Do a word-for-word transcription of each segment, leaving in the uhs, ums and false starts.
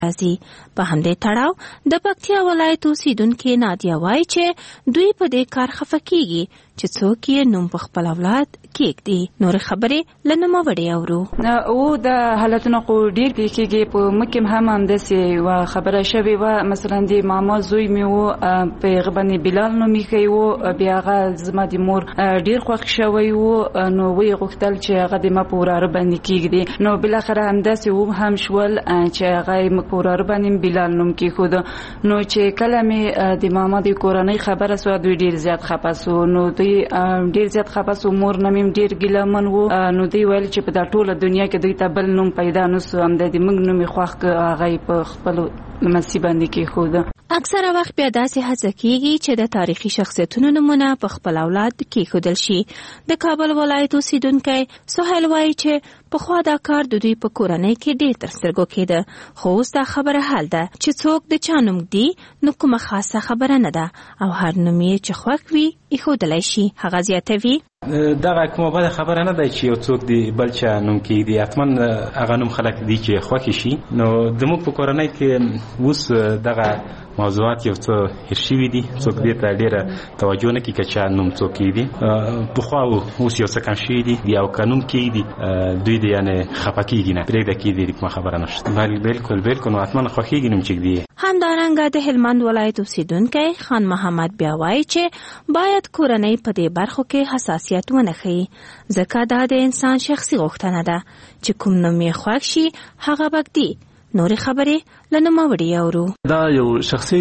راځي. په همدې تړاو د پکتیا ولایت اوسیدونکې نادیه وایي چې دوی په دې کار خفه کیږي چې څوک یې نوم په خپل اولاد کېږدي. نورې خبرې له نوموړې اورو. او د حالتونو خو ډېر کېږي. په مکې هم همداسې یوه خبره شوې وه، مثلا د ماما زوی مې و، په هغه باندې بلال نوم ایښی و، بیا هغه زما د مور ډېر خوښ شوی و، نو ویې غوښتل چې هغه د ما په وراره باندې کېږدي. نو بالاخره همداسې و هم شول چې هغه یې په وراره باندې بلال نوم کېښود. نو چې کله مې د ماما د کورنۍ خبره سوه، دوی ډېر زیات خفه سو. نو دوی ډېر زیات خفه سو. مور نه مې ډېر ګیلمن و. نو دوی ویل چې په دا ټوله دنیا کې دوی ته بل نوم پیدا نه سو، همدا د موږ نوم یې خوښ کړ، هغه یې په خپلو لمسي باندې کېښوده. اکثره وخت بیا داسې هڅه کیږي چې د تاریخي شخصیتونو نمونه په خپل اولاد کېښودل شي. د کابل ولایت اوسیدونکی سهیل وایي چې پخوا دا کار د دوی په کورنۍ کې ډېر تر سترګو کېده، خو اوس دا خبره حل ده چې څوک د چا نوم ږدي نو کومه خاصه خبره نه ده او هر نوم یې چې خوښ وي ایښودلی شي. هغه زیاتوي دغه کومه بده خبره نه ده چې یو څوک دی بل چا نوم کېږدي، حتما هغه نوم خلک دي چې خوښ شي. نو زموږ په کورنۍ کې اوس دغه موضوعات یو څه هېر شوي دي، څوک دې ته ډېره توجه نه کوي که چا نوم څوک کېږدي. پخوا اوس یو څه کم شوي دي، او که نوم کېږدي دوی دې یعنې خفه کېږي نه، پرېږده کېږدي کومه خبره نشته. بلکل بلکل نو حتما خوښېږي نوم چې ږدي. همدارنګه د هلمند ولایت اوسیدونکی خان محمد بیا وایي چې باید کورنۍ په دې برخو کې حساسیت ونه ښیي، ځکه دا د انسان شخصي غوښتنه ده چې کوم نوم یې خوښ شي هغه به ږدي. نورې خبرې له نوموړې اورو. دا یو شخصي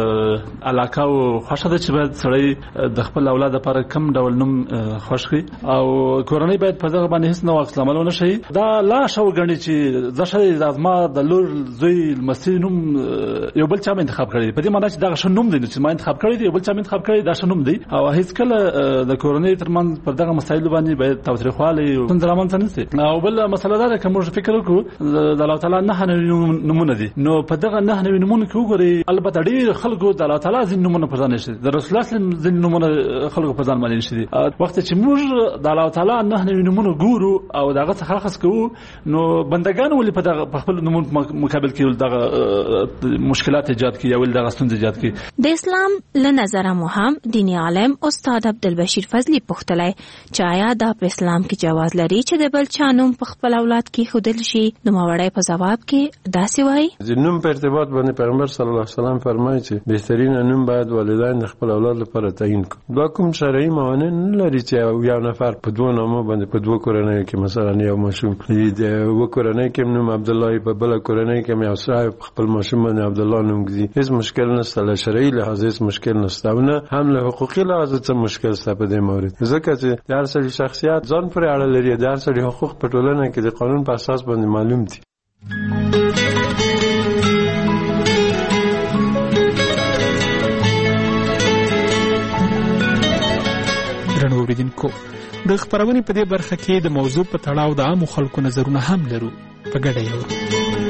علاقه او خوښه ده چې باید سړی د خپل اولاد لپاره کم ډول نوم خوښ کړي، او کورنۍ باید په دغه باندې هیڅ نوع عکس العمل ونه ښیي. دا لا ښه وګڼي چې زه ښه زما د لور زوی لمسي نوم یو بل چا مې انتخاب کړی، په دې معنا چې دغه ښه نوم دی چې ما انتخاب کړی دی، یو بل چا مې انتخاب کړی دا ښه نوم دی. او هیڅکله د کورنۍ ترمنځ پر دغه مسایلو باندې باید تاوتریخوالی ستونزه رامنځته نه شي. او بل مسله دا ده که موږ فکر وکړو د الله تعالی نه نومونه دي، نو په دغه نه نوي نومونه کې وګورئ البته ډېر خلکو د الله تعالی ځینې نومونه پر ځان نشي، د رسول الله صلی الله علیه وسلم ځینې نومونه خلکو پر ځان باندې نشي دي. وخت چې موږ د الله تعالی نه نوي نومونه ګورو او دغه څخه خاص کوو، نو بندگان ولې په دغه خپل نومونو مقابل کې دغه مشکلات ایجاد کوي او دغه ستونزې ایجاد کوي. د اسلام له نظره مو هم دیني عالم استاد عبدالبشیر فضلی پوښتلی چې آیا دا په اسلام کې جواز لري چې د بل چا نوم په خپل اولاد کې ښودل شي؟ نوموړی په ځواب کې داسې وایي: د نوم په ارتباط باندې پیغمبر صلی الله علیه وسلم فرمایي چې بهترین نوم باید والدین د خپل اولاد لپاره تعیین کړي. دا کوم شرعي معنی نه لري چې یو نفر په دوه نامو باندې په دوه کورنۍ کې مثلا یو ماشوم د یو کورنۍ کې نوم عبدالله، په بل کورنۍ کې یو صاحب خپل ماشوم باندې عبدالله نوم ږدي. هیڅ مشکل نشته، له شرعي لحاظ هیڅ مشکل نشته، او نه هم له حقوقي لحاظ څه مشکل شته په دې مورد، ځکه چې د هر سړي شخصیت ځان پورې اړه لري، د هر سړي حقوق په ټولنه کې د قانون په اساس باندې معلوم دي. درنو اوریدونکو، د خبرونې په دې برخه کې د موضوع په تړاو د عامو خلکو نظرونه هم لرو، په ګډه یې ورو.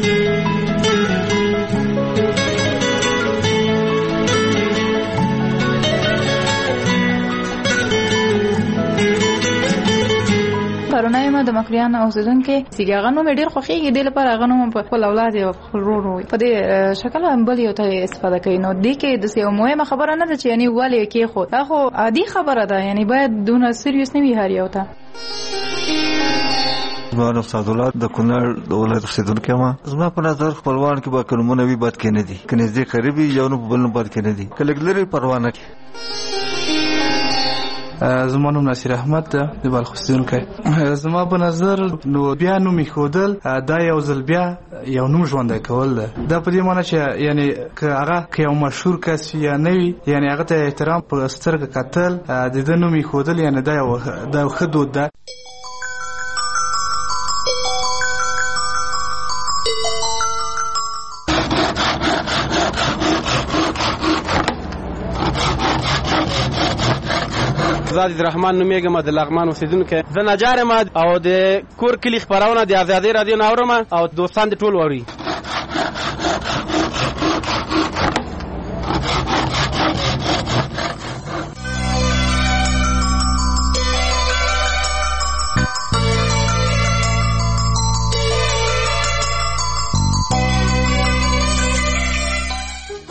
پرونه ما د مکریان اوسیدونکو سیګاغه نو مې ډیر خوښیږي، د لپاره هغه نو په خپل اولاد او خپل ورور په دې شکل هم بل یو ته استفاده کوي. نو د کې د یو مهمه خبره نه ده چې یعنی والي کې خو دا خو عادي خبره ده، یعنی باید دونه سیریوس نه وي هر یو ته. زما نوم سعدالله د کونړ د ولایت اوسیدونکی یم. زما په نظر خپلوان کې به که نومونه وي بد کې نه دي، که نږدې قریب وي یو نوم په بل نوم بد کې نه دي، که لږ لرې پروا نه کوي. زما نوم ناصر احمد ده د بلخ اوسیدونکی. زما په نظر نو بیا نوم ایښودل دا یو ځل بیا یو نوم ژوندی کول ده. دا په دې معنی چې یعنی که هغه که یو مشهور کس یا نه وي، یعنی هغه ته احترام په سترګه کتل، د ده نوم ایښودل یعنی دا یو دا یو ښه دود ده. زاد الرحمن نومیږم، د لغمان اوسیدونکی. زه نجار یم او د کور کلي خپرونه د ازادۍ رادیو نه اورم او دوستان د ټول اوري.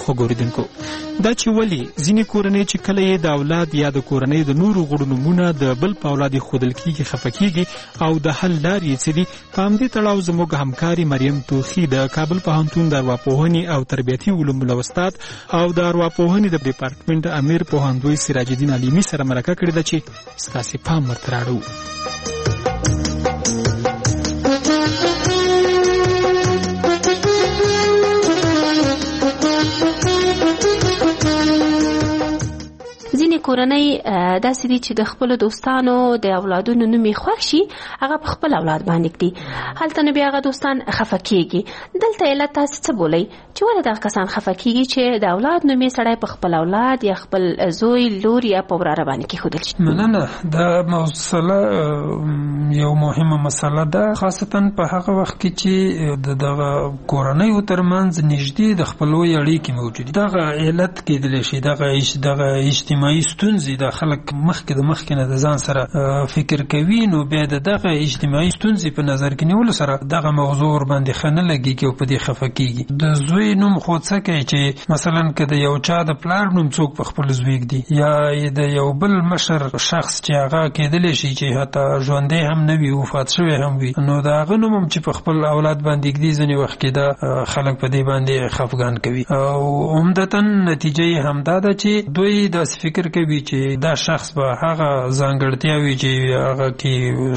خوږ اورېدونکو دا چې ولې ځینې کورنۍ چې کله یې د اولاد یا د کورنۍ د نورو غړو نومونه د بل په اولاد ایښودل کېږي خفه کېږي او د حل لارې یې څه دي په همدې تړاو زموږ همکاري مریم توخي د کابل پوهنتون د ارواپوهنې او تربیتي علومو له استاد او د ارواپوهنې د ډیپارټمنټ امیر پوهندوی سراج الدین علیمي سره مرکه کړې ده چې ستاسې پام ورته راړو. ځینې کورنۍ داسې دي چې د خپلو دوستانو د اولادونو نوم یې خوښ شي هغه په خپل اولاد باندې کړي، هلته نو بیا هغه دوستان خفه کېږي. دلته علت تاسې څه بولئ چې ولې دغه کسان خفه کېږي چې د اولاد نوم یې سړی په خپل اولاد یا خپل زوی لور یا په وراره باندې کېښودل شي؟ مننه. دا مسله یو مهمه مسله ده، خاصتا په هغه وخت کې چې د دغه کورنیو ترمنځ نږدې د خپلوۍ اړیکې موجودې. دغه علت کېدلی شي دغه دغه اجتماعي ستونزې د خلک مخکې د مخکې نه د ځان سره فکر کوي، نو بیا د دغه اجتماعي ستونزې په نظر کې نیولو سره دغه موضوع ورباندې ښه نه لګېږي او په دې خفه کېږي. د زوی نوم خو څه کوي چې مثلا که د یو چا د پلار نوم څوک په خپل زوی ږدي یا د یو بل مشر شخص چې هغه کېدلی شي چې حتی ژوندی هم نه وي وفات شوی هم وي، نو د هغه نوم هم چې په خپل اولاد باندې ږدي ځینې وخت کې دا خلک په دې باندې خفګان کوي او عمدتا نتیجه یې همدا ده چې دوی داسې فکر کوي چې دا شخص به هغه ځانګړتیاوي چې هغه کې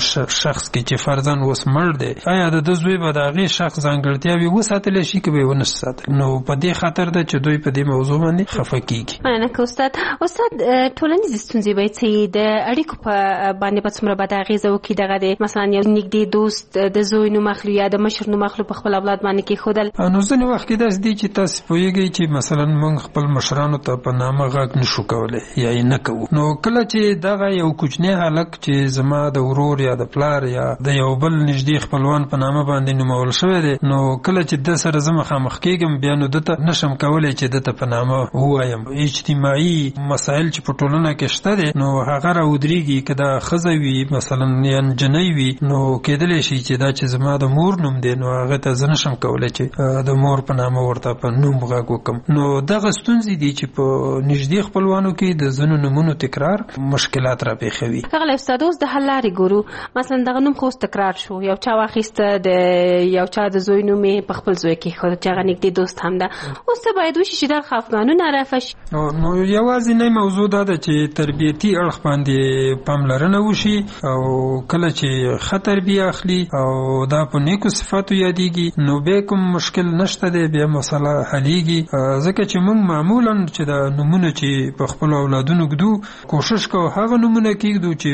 شخص کې چې فرضاً اوس مړ دی، آیا د ده زوی به د هغې شخص ځانګړتیاوي وساتلی شي که به یې ونه شي ساتلی؟ نو په دې خاطر ده چې دوی په دې موضوع باندې خفه کېږي. مننه که استاد. استاد ټولنیزې ستونزې به یې څه یي؟ د اړیکو په باندې به څومره بده اغېزه وکړي دغه د مثلا یو نږدې دوست د زوی نوم اخلي یا د مشر نوم اخلي په خپل اولاد باندې کېښودل؟ نو ځینې وخت کې داسې دي چې تاسې پوهېږئ چې مثلا موږ خپل مشرانو ته په نامه غږ نشو کولی یا یې نه کوو، نو کله چې دغه یو کوچنی هلک چې زما د ورور یا د پلار یا د یو بل نږدې خپلوان په نامه باندې نومول شوی دی، نو کله چې د سره زه مخامخ کېږم بیا نو دته نشم کولی چې دته په نامه ووایم. اجتماعي مسایل چې په ټولنه کې شته دی نو هغه راودرېږي، که دا ښځه وي مثلا یا نجنۍ وي نو کېدلی شي چې دا چې زما د مور نوم دی نو هغه ته زه نشم کولی چې د مور په نامه ورته په نوم غږ وکړم. نو دغه ستونزې دي چې په نږدې خپلوانو کې د ځینو نومونو تکرار مشکلات را پیښوي. ښاغلی استاد، اوس د حل لارې ګورو. مثلا دغه نوم خو اوس تکرار شو، یو چا واخیسته د یو چا د زوی نوم یې په خپل زوی کېښود چې هغه نږدې دوست هم ده، اوس څه باید وشي چې دغه خفګانونه رفع شي؟ نو یوازینی موضوع دا ده چې تربیتي اړخ باندې پاملرنه وشي او کله چې ښه تربیه اخلي او دا په نیکو صفاتو یادېږي نو بیا کوم مشکل نشته دی، بیا مسله حلیږي. ځکه چې موږ معمولا چې د نومونه چې په خپلو اولادونو ږدو کوشش کوو هغه نومونه کېږدو چې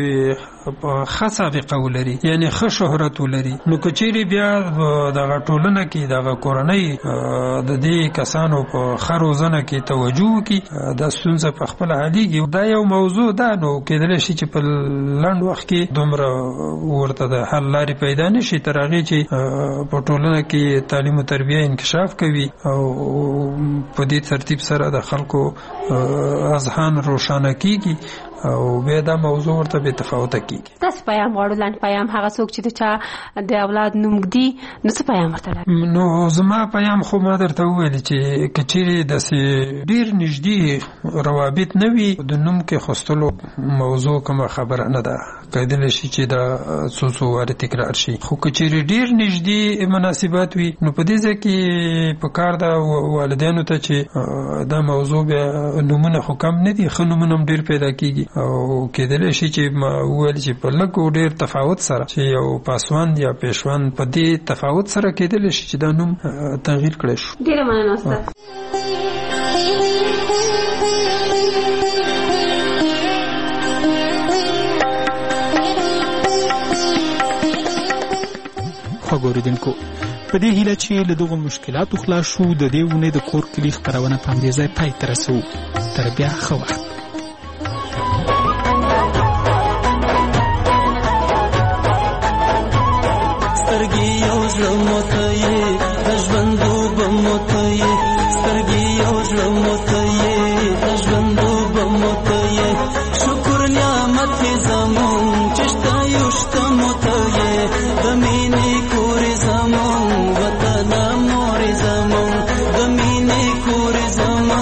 ښه سابقه ولري، یعنې ښه شهرت ولري. نو که چیرې بیا دغه ټولنه کې دغه کورنۍ د دې کسانو په ښه روزنه کې توجه وکړي دا ستونزه په خپله حلیږي. دا یو موضوع ده، نو کېدلی شي چې په لنډ وخت کې دومره ورته د حل لارې پیدا نه شي تر هغې چې په ټولنه کې تعلیم و تربیه انکشاف کوي او په دې ترتیب سره د خلکو اذهان روښانه کېږي او بیا دا موضوع ورته بې تفاوته کېږي. داسې پیام غواړو، لنډ پیام، هغه څوک چې د چا د اولاد نوم ږدي نو څه پیام ورته لري؟ نو زما پیام خو ما درته وویلې چې که چیرې داسې ډېر نږدې روابط نه وي د نوم کېښودلو موضوع کومه خبره نه ده، کېدلی شي چې دا څو څو وارې تکرار شي. خو که چیرې ډېر نږدې مناسبات وي نو په دې ځای کې پکار ده والدینو ته چې دا موضوع بیا نومونه خو کم نه دي، ښه نومونه هم ډېر پیدا کېږي او کېدلی شي چې ما وویل چې په لږ او ډېر تفاوت سره چې یو پاسوند یا پیشوند په دې تفاوت سره کېدلی شي چې دا نوم تغییر کړی شو. ډېره مننه استاد. خوږ اورېدونکو، په دې هیله چې له دغو مشکلاتو خلاص شو د دې اونۍ د کور کلي خپرونه په همدې ځای پای ته رسوو. تر بیا ښه وخت. سترګې یو زړه موته یې د ژوندوبه موته یې سترګې یو زړه موته یې د ژوندوبه موته یې شکر نعمت یې زمون چې شته یو شته موته یې د مینې کورې زمون وطنه مورې زمون د مینې کورې زمون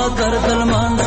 درد المان